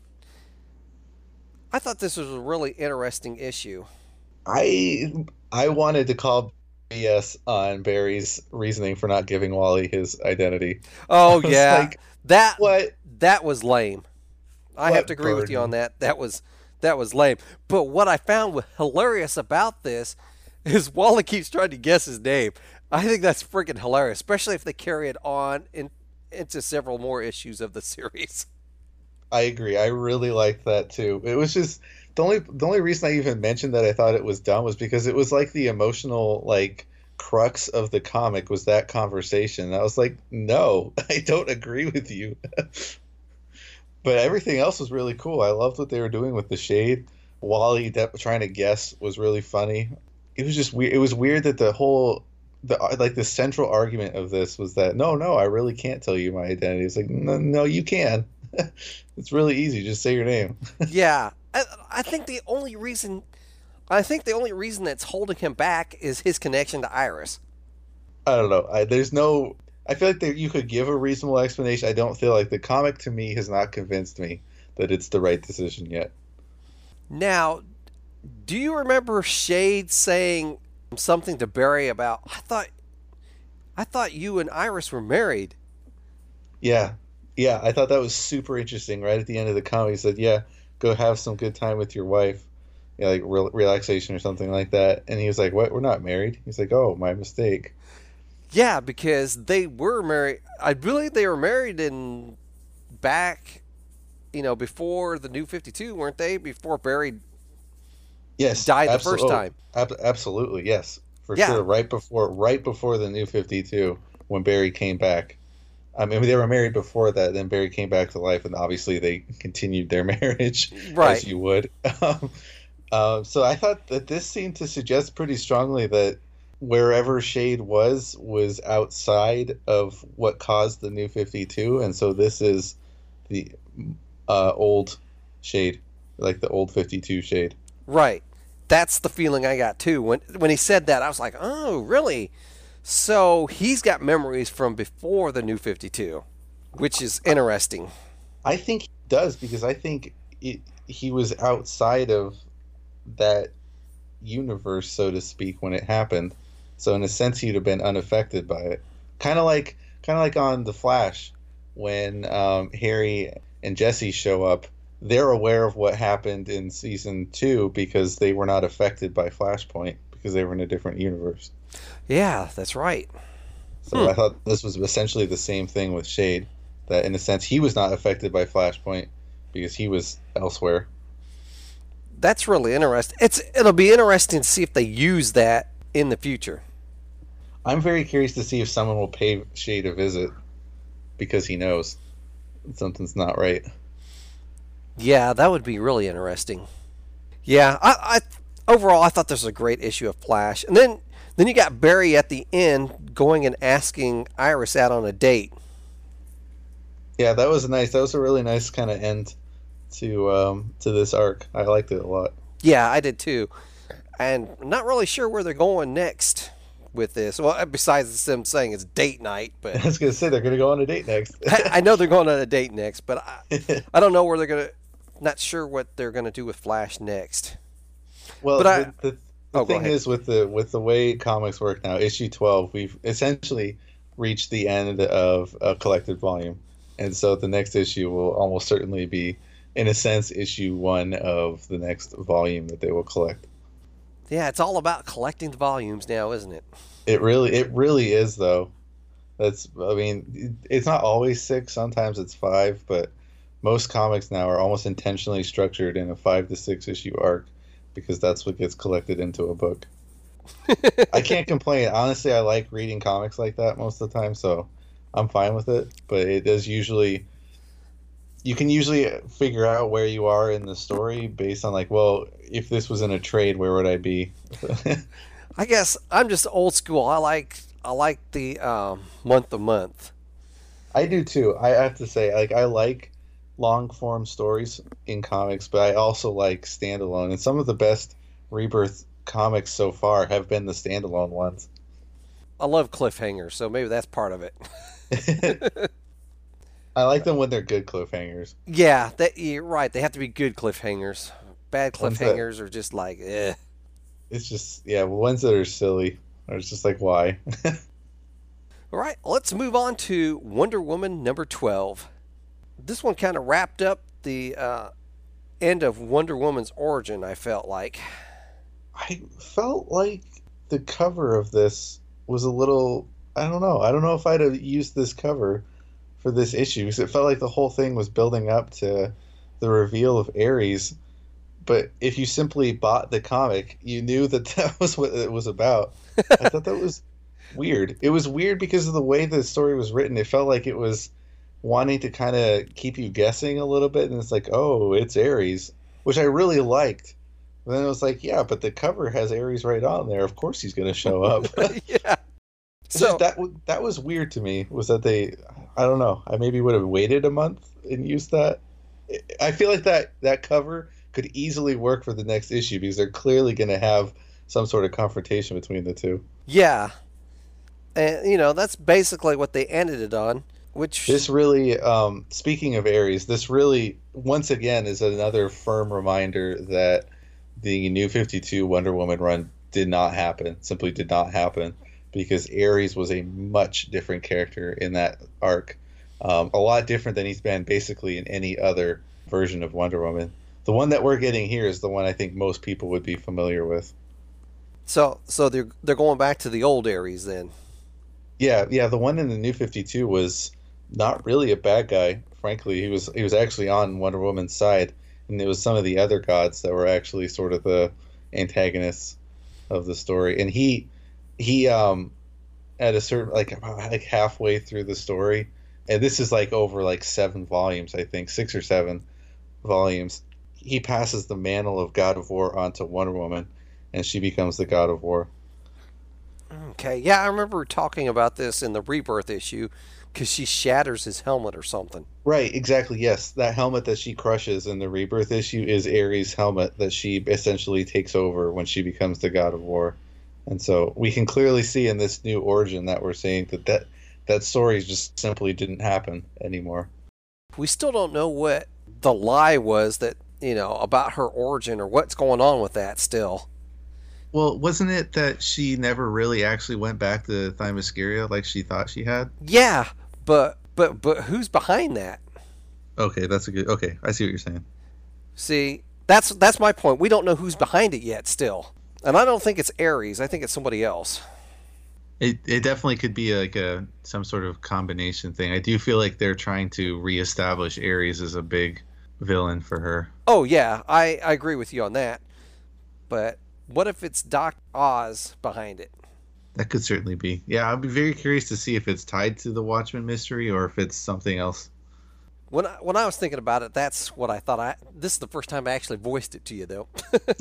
I thought this was a really interesting issue. I I wanted to call B S on Barry's reasoning for not giving Wally his identity. Oh yeah, like, that what that was lame. I what have to agree burden. with you on that. That was that was lame. But what I found hilarious about this is Wally keeps trying to guess his name. I think that's freaking hilarious, especially if they carry it on in, into several more issues of the series. I agree. I really liked that too. It was just the only the only reason I even mentioned that I thought it was dumb was because it was like the emotional like crux of the comic was that conversation. And I was like, no, I don't agree with you. but everything else was really cool. I loved what they were doing with the Shade. Wally de- trying to guess was really funny. It was just weird. It was weird that the whole, the like the central argument of this was that no, no, I really can't tell you my identity. It's like no, no, you can. It's really easy. Just say your name. Yeah, I, I think the only reason, I think the only reason that's holding him back is his connection to Iris. I don't know. I, there's no. I feel like that you could give a reasonable explanation. I don't feel like the comic to me has not convinced me that it's the right decision yet. Now, do you remember Shade saying something to Barry about, I thought I thought you and Iris were married? Yeah. Yeah, I thought that was super interesting. Right at the end of the comic, he said, yeah, go have some good time with your wife. Yeah, like re- relaxation or something like that. And he was like, what? We're not married? He's like, oh, my mistake. Yeah, because they were married. I believe they were married in back, you know, before the New fifty-two, weren't they? Before Barry yes, died the absol- first oh, time. Ab- absolutely, yes. For Yeah. sure. Right before right before the New fifty-two, when Barry came back. I mean, they were married before that. Then Barry came back to life, and obviously they continued their marriage, Right. as you would. Um, um, so I thought that this seemed to suggest pretty strongly that wherever Shade was was outside of what caused the New fifty-two, and so this is the uh, old Shade, like the old fifty-two Shade. Right. That's the feeling I got too. When when he said that, I was like, oh, really? So he's got memories from before the New fifty-two, which is interesting. I think he does, because I think it, he was outside of that universe, so to speak, when it happened. So in a sense, he'd have been unaffected by it. Kind of like, kind of like on The Flash, when um, Harry and Jesse show up. They're aware of what happened in season two because they were not affected by Flashpoint because they were in a different universe. Yeah, that's right. So Hmm. I thought this was essentially the same thing with Shade, that in a sense he was not affected by Flashpoint because he was elsewhere. That's really interesting. It's it'll be interesting to see if they use that in the future. I'm very curious to see if someone will pay Shade a visit because he knows something's not right. Yeah, that would be really interesting. Yeah, I, I overall I thought this was a great issue of Flash, and then then you got Barry at the end going and asking Iris out on a date. Yeah, that was nice. That was a really nice kind of end to um, to this arc. I liked it a lot. Yeah, I did too, and I'm not really sure where they're going next with this. Well, besides them saying it's date night, but I was gonna say they're gonna go on a date next. I, I know they're going on a date next, but I, I don't know where they're gonna. Not sure what they're gonna do with Flash next. Well, But I- the, the, the Oh, go thing ahead. is with the with the way comics work now, issue twelve, we've essentially reached the end of a collected volume, and so the next issue will almost certainly be, in a sense, issue one of the next volume that they will collect. Yeah, it's all about collecting the volumes now, isn't it? It really, it really is though. That's, I mean, it's not always six. Sometimes it's five, but most comics now are almost intentionally structured in a five to six issue arc because that's what gets collected into a book. I can't complain. Honestly, I like reading comics like that most of the time, so I'm fine with it. But it does usually, you can usually figure out where you are in the story based on like, well, if this was in a trade, where would I be? I guess I'm just old school. I like I like the um, month to month. I do too. I have to say, like, I like long form stories in comics, but I also like standalone. And some of the best Rebirth comics so far have been the standalone ones. I love cliffhangers, so maybe that's part of it. I like them when they're good cliffhangers. Yeah, that you're right. They have to be good cliffhangers. Bad Ones that- cliffhangers are just like, eh. It's just, yeah, ones that are silly. Or it's just like, why? All right, let's move on to Wonder Woman number twelve. This one kind of wrapped up the uh, end of Wonder Woman's origin, I felt like. I felt like the cover of this was a little, I don't know. I don't know if I'd have used this cover for this issue because it felt like the whole thing was building up to the reveal of Ares. But if you simply bought the comic, you knew that that was what it was about. I thought that was weird. It was weird because of the way the story was written. It felt like it was wanting to kind of keep you guessing a little bit, and it's like, oh, it's Ares, which I really liked. But then it was like, yeah, but the cover has Ares right on there. Of course he's going to show up. Yeah. So So that w- that was weird to me. Was that they? I don't know. I maybe would have waited a month and used that. I feel like that that cover could easily work for the next issue because they're clearly going to have some sort of confrontation between the two. yeah, and you know that's basically what they ended it on. Which This really, um, speaking of Ares, this really once again is another firm reminder that the New fifty-two Wonder Woman run did not happen. Simply did not happen. Because Ares was a much different character in that arc. Um, a lot different than he's been basically in any other version of Wonder Woman. The one that we're getting here is the one I think most people would be familiar with. so so they're they're going back to the old Ares then. Yeah, yeah, the one in the New fifty-two was not really a bad guy. Frankly, he was he was actually on Wonder Woman's side, and it was some of the other gods that were actually sort of the antagonists of the story. And he he um at a certain like like halfway through the story, and this is like over like seven volumes, I think six or seven volumes, he passes the mantle of God of War onto Wonder Woman, and she becomes the God of War. Okay, yeah, I remember talking about this in the Rebirth issue because she shatters his helmet or something. Right, exactly, yes. That helmet that she crushes in the Rebirth issue is Ares' helmet that she essentially takes over when she becomes the God of War. And so we can clearly see in this new origin that we're seeing that that, that story just simply didn't happen anymore. We still don't know what the lie was that, you know, about her origin or what's going on with that still. Well, wasn't it that she never really actually went back to Themyscira like she thought she had? Yeah, but but but who's behind that? Okay, that's a good... Okay, I see what you're saying. See, that's that's my point. We don't know who's behind it yet still. And I don't think it's Ares. I think it's somebody else. It it definitely could be like a some sort of combination thing. I do feel like they're trying to reestablish Ares as a big villain for her. Oh, yeah, I, I agree with you on that. But what if it's Doc Oz behind it? That could certainly be. Yeah, I'd be very curious to see if it's tied to the Watchmen mystery or if it's something else. When I, when I was thinking about it, that's what I thought. I This is the first time I actually voiced it to you, though.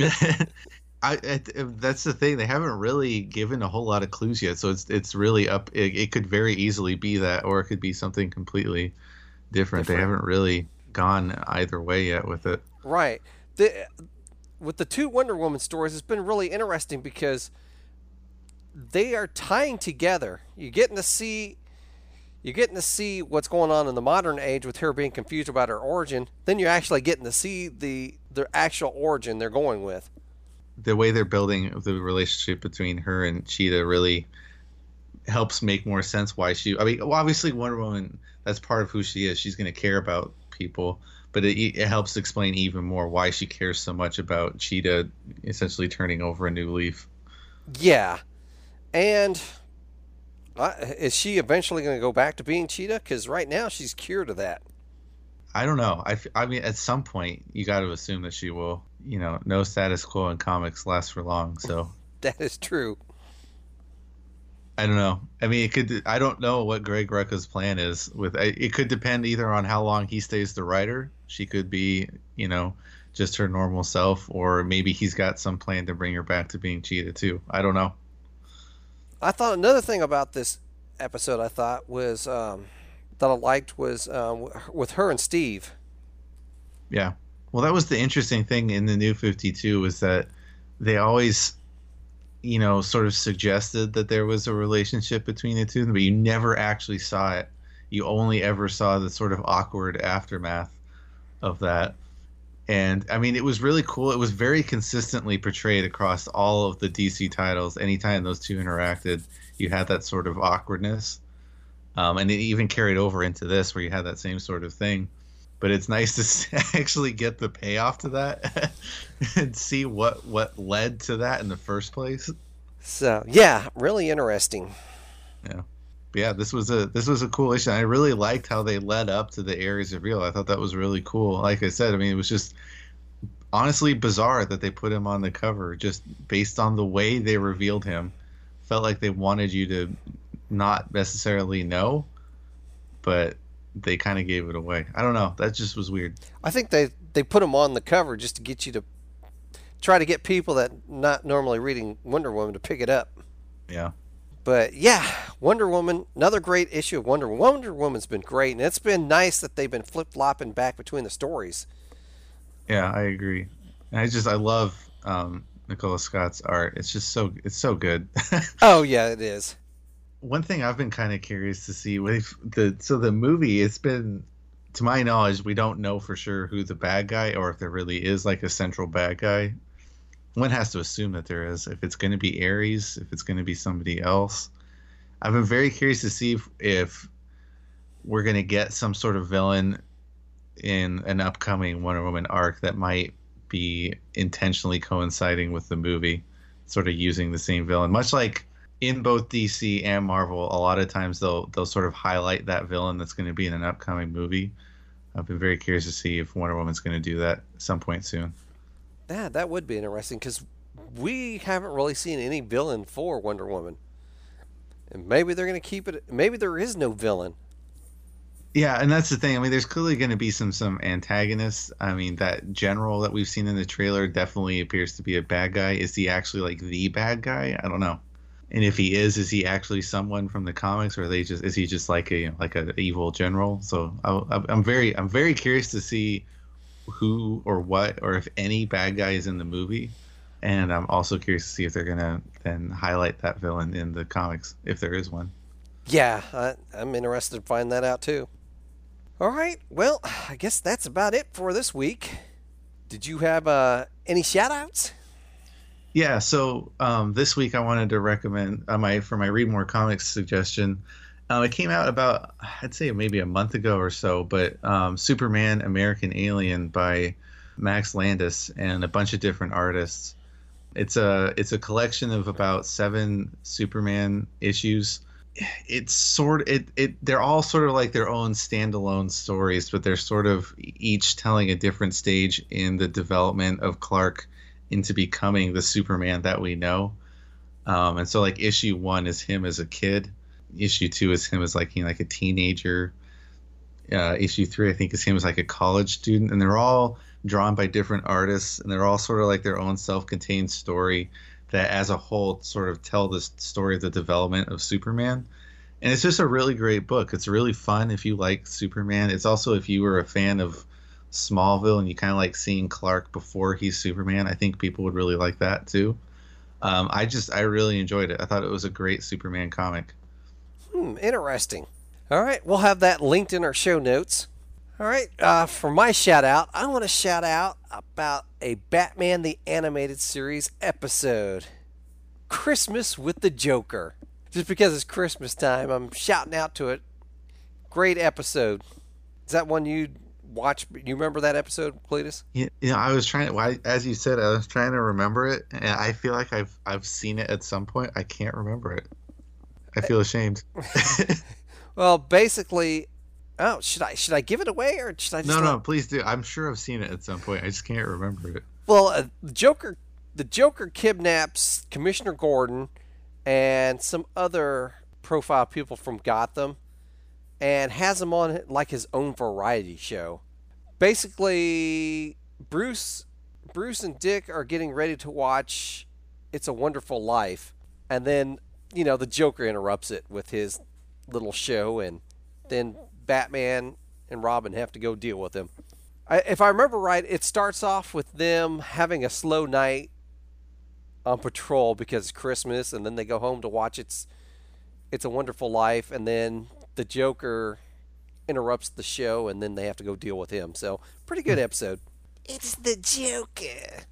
I, I that's the thing. They haven't really given a whole lot of clues yet, so it's it's really up. It, it could very easily be that, or it could be something completely different. different. They haven't really gone either way yet with it. Right. The, with the two Wonder Woman stories, it's been really interesting because they are tying together. You're getting to see, you're getting to see what's going on in the modern age with her being confused about her origin. Then you're actually getting to see the their actual origin they're going with. The way they're building the relationship between her and Cheetah really helps make more sense why she... I mean, well, obviously Wonder Woman, that's part of who she is. She's going to care about people, but it, it helps explain even more why she cares so much about Cheetah essentially turning over a new leaf. Yeah. And uh, is she eventually going to go back to being Cheetah? Because right now she's cured of that. I don't know. I, I mean, at some point, you got to assume that she will. You know, no status quo in comics lasts for long, so... That is true. I don't know. I mean, it could... I don't know what Greg Rucka's plan is. With It could depend either on how long he stays the writer. She could be, you know, just her normal self, or maybe he's got some plan to bring her back to being Cheetah, too. I don't know. I thought another thing about this episode I thought was... Um, that I liked was um, with her and Steve. Yeah. Well, that was the interesting thing in the New fifty-two was that they always, you know, sort of suggested that there was a relationship between the two, but you never actually saw it. You only ever saw the sort of awkward aftermath of that. And, I mean, it was really cool. It was very consistently portrayed across all of the D C titles. Anytime those two interacted, you had that sort of awkwardness. Um, and it even carried over into this where you had that same sort of thing. But it's nice to actually get the payoff to that and see what, what led to that in the first place. So, yeah, really interesting. Yeah. But yeah, this was a this was a cool issue. I really liked how they led up to the Ares reveal. I thought that was really cool. Like I said, I mean, it was just honestly bizarre that they put him on the cover just based on the way they revealed him. Felt like they wanted you to not necessarily know, but they kind of gave it away. I don't know. That just was weird. I think they, they put them on the cover just to get you to try to get people that not normally reading Wonder Woman to pick it up. Yeah. But yeah, Wonder Woman, another great issue of Wonder Woman. Wonder Woman's been great, and it's been nice that they've been flip-flopping back between the stories. Yeah, I agree. I just I love um, Nicola Scott's art. It's just so it's so good. Oh yeah, it is. One thing I've been kind of curious to see with the so the movie, it's been, to my knowledge, we don't know for sure who the bad guy, or if there really is like a central bad guy. One has to assume that there is. If it's going to be Ares, if it's going to be somebody else. I've been very curious to see if, if we're going to get some sort of villain in an upcoming Wonder Woman arc that might be intentionally coinciding with the movie, sort of using the same villain. Much like in both D C and Marvel, a lot of times they'll they'll sort of highlight that villain that's going to be in an upcoming movie. I've been very curious to see if Wonder Woman's going to do that at some point soon. Yeah, that would be interesting because we haven't really seen any villain for Wonder Woman. And maybe they're going to keep it. Maybe there is no villain. Yeah, and that's the thing. I mean, there's clearly going to be some some antagonists. I mean, that general that we've seen in the trailer definitely appears to be a bad guy. Is he actually like the bad guy? I don't know. And if he is, is he actually someone from the comics, or are they just is he just like a like an evil general? So I, I'm very I'm very curious to see who or what or if any bad guy is in the movie, and I'm also curious to see if they're gonna then highlight that villain in the comics if there is one. Yeah, I, I'm interested to find that out too. All right, well, I guess that's about it for this week. Did you have uh, any shout-outs? Yeah, so um, this week I wanted to recommend uh, my for my Read More Comics suggestion. Um, it came out about, I'd say maybe a month ago or so, but um, Superman American Alien by Max Landis and a bunch of different artists. It's a it's a collection of about seven Superman issues. It's sort it it they're all sort of like their own standalone stories, but they're sort of each telling a different stage in the development of Clark into becoming the Superman that we know. Um, and so like issue one is him as a kid. Issue two is him as like you know, like a teenager. Uh, issue three I think is him as like a college student, and they're all drawn by different artists, and they're all sort of like their own self-contained story that as a whole sort of tell the story of the development of Superman. And it's just a really great book. It's really fun if you like Superman. It's also if you were a fan of Smallville and you kind of like seeing Clark before he's Superman, I think people would really like that too. Um, I just I really enjoyed it. I thought it was a great Superman comic. Hmm, interesting. All right, we'll have that linked in our show notes. All right, uh, for my shout out, I want to shout out about a Batman the Animated Series episode, Christmas with the Joker. Just because it's Christmas time, I'm shouting out to it. Great episode. Is that one you watch? You remember that episode, Cletus? Yeah, you know, I was trying to, well, as you said, I was trying to remember it, and I feel like I've I've seen it at some point. I can't remember it. I feel ashamed. Well, basically, oh, should I should I give it away or should I just No, let... no, please do. I'm sure I've seen it at some point. I just can't remember it. Well, uh, the Joker, the Joker kidnaps Commissioner Gordon and some other profile people from Gotham, and has them on like his own variety show. Basically, Bruce, Bruce and Dick are getting ready to watch It's a Wonderful Life, and then you know the Joker interrupts it with his little show, and then Batman and Robin have to go deal with him. I, if I remember right, it starts off with them having a slow night on patrol because it's Christmas, and then they go home to watch It's It's a Wonderful Life, and then the Joker interrupts the show, and then they have to go deal with him. So, pretty good episode. It's the Joker.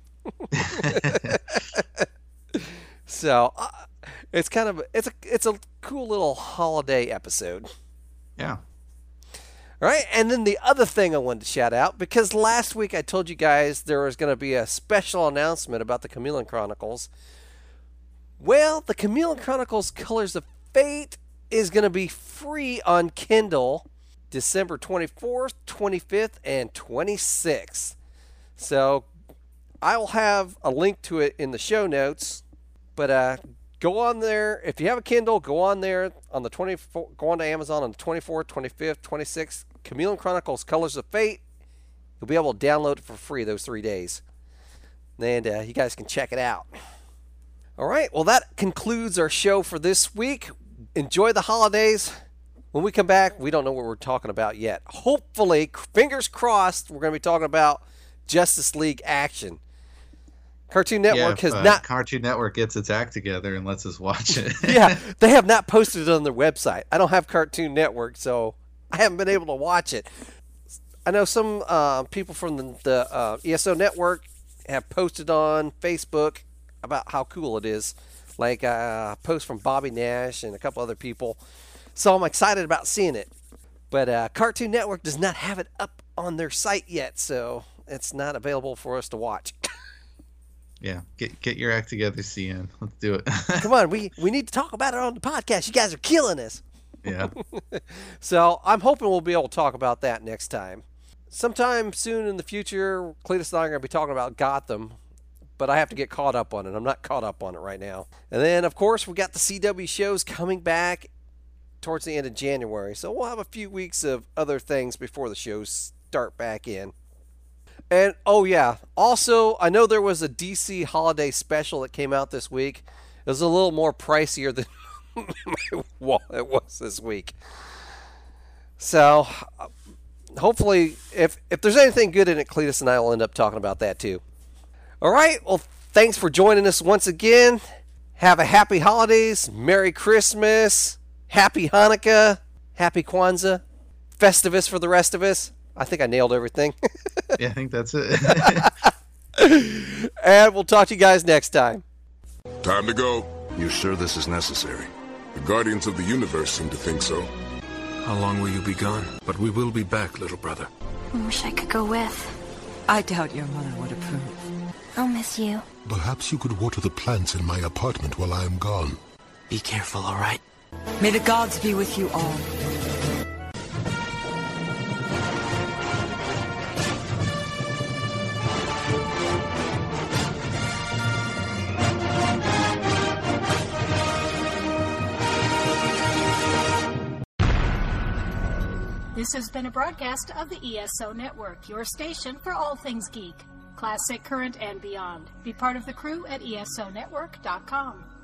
So, uh, it's kind of it's a it's a cool little holiday episode. Yeah. All right, and then the other thing I wanted to shout out, because last week I told you guys there was going to be a special announcement about the Chameleon Chronicles. Well, the Chameleon Chronicles Colors of Fate is going to be free on Kindle December twenty-fourth, twenty-fifth, and twenty-sixth. So I will have a link to it in the show notes, but uh, go on there. If you have a Kindle, go on there on the twenty-fourth, go on to Amazon on the twenty-fourth, twenty-fifth, twenty-sixth. Chameleon Chronicles Colors of Fate. You'll be able to download it for free those three days. And uh, you guys can check it out. All right, well, that concludes our show for this week. Enjoy the holidays. When we come back, we don't know what we're talking about yet. Hopefully, fingers crossed, we're going to be talking about Justice League Action. Cartoon Network yeah, has uh, not... Cartoon Network gets its act together and lets us watch it. yeah, they have not posted it on their website. I don't have Cartoon Network, so I haven't been able to watch it. I know some uh, people from the, the uh, E S O Network have posted on Facebook about how cool it is. Like uh, a post from Bobby Nash and a couple other people. So I'm excited about seeing it. But uh, Cartoon Network does not have it up on their site yet, so it's not available for us to watch. Yeah, get get your act together, C N. Let's do it. Come on, we, we need to talk about it on the podcast. You guys are killing us. Yeah. So I'm hoping we'll be able to talk about that next time. Sometime soon in the future, Cletus and I are going to be talking about Gotham, but I have to get caught up on it. I'm not caught up on it right now. And then, of course, we got the C W shows coming back towards the end of January, so we'll have a few weeks of other things before the shows start back in. And, oh yeah, also, I know there was a D C holiday special that came out this week. It was a little more pricier than well, it was this week. So, hopefully, if, if there's anything good in it, Cletus and I will end up talking about that too. All right, well, thanks for joining us once again. Have a happy holidays, Merry Christmas, Happy Hanukkah, Happy Kwanzaa, Festivus for the rest of us. I think I nailed everything. Yeah, I think that's it. And we'll talk to you guys next time. Time to go. You sure this is necessary? The Guardians of the Universe seem to think so. How long will you be gone? But we will be back, little brother. I wish I could go with. I doubt your mother would approve. I'll miss you. Perhaps you could water the plants in my apartment while I am gone. Be careful, all right? May the gods be with you all. This has been a broadcast of the E S O Network, your station for all things geek, classic, current, and beyond. Be part of the crew at E S O network dot com.